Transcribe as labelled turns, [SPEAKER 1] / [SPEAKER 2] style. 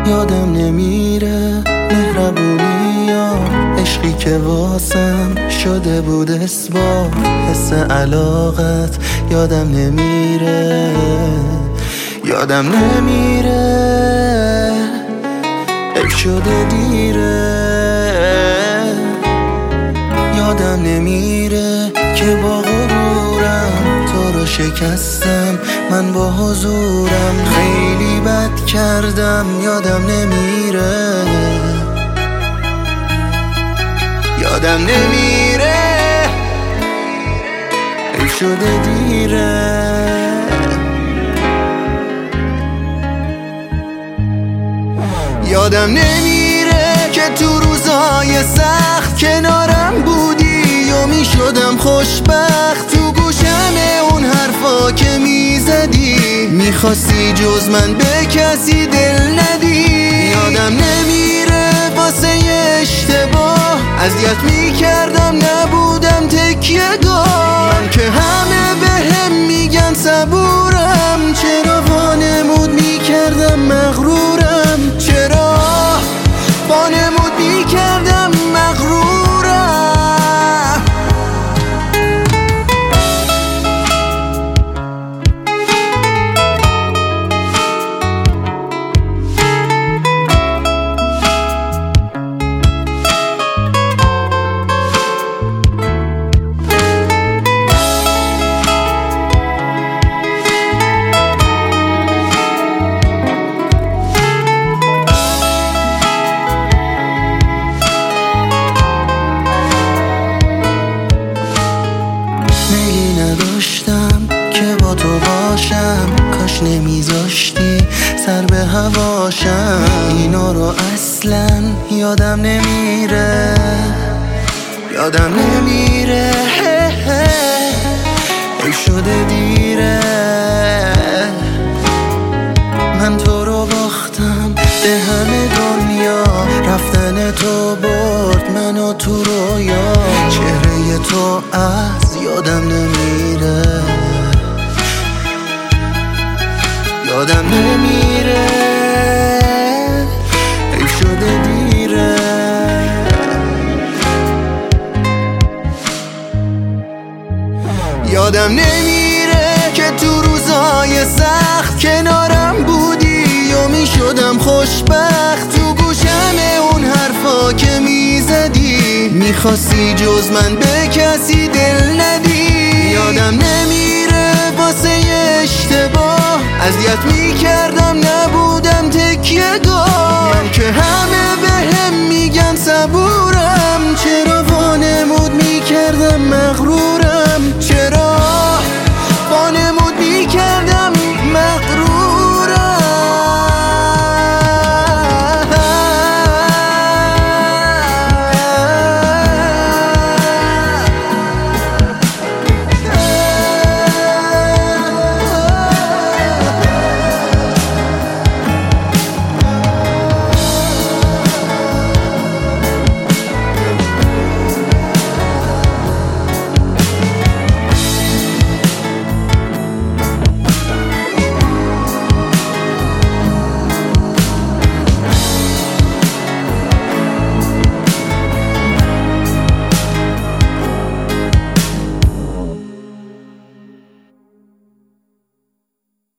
[SPEAKER 1] یادم نمیره مهربونی یا عشقی که واسم شده بود اثبات. حس علاقت یادم نمیره، یادم نمیره، حیف شده دیره. یادم نمیره که با غرورم تو رو شکستم، من با حضورم خیلی بد کردم. یادم نمیره، یادم نمیره، حیف شده دیره. یادم نمیره که تو روزای سخت کنارم بودی و میشدم خوشبخت. تو گوشم اون حرفا که میزدی، میخواستی جز من به کسی دل ندی. یادم نمیره واسه اشتباه اذیت میکردم، نبودم تکیه گاه. من که همه بهم میگن صبورم، چرا وانمود میکردم مغرورم، چرا وانمود میکردم مغرورم. نداشتم که با تو باشم، کاش نمیذاشتی سر به هواشم. اینا رو اصلا یادم نمیره، یادم نمیره، حیف شده دیره. من تو رو باختم به همه دنیا، رفتن تو برد منو تو رویا. چهره تو از یادم نمیره، یادم نمیره، حیف شده دیره. یادم نمیره که تو روزای سخت کنارم بودی و میشدم خوشبخت. تو گوشم اون حرفا که میزدی، میخواستی جز من به کسی دل ندی. یادم نمیره واسه اشتباه اذیت میکردم،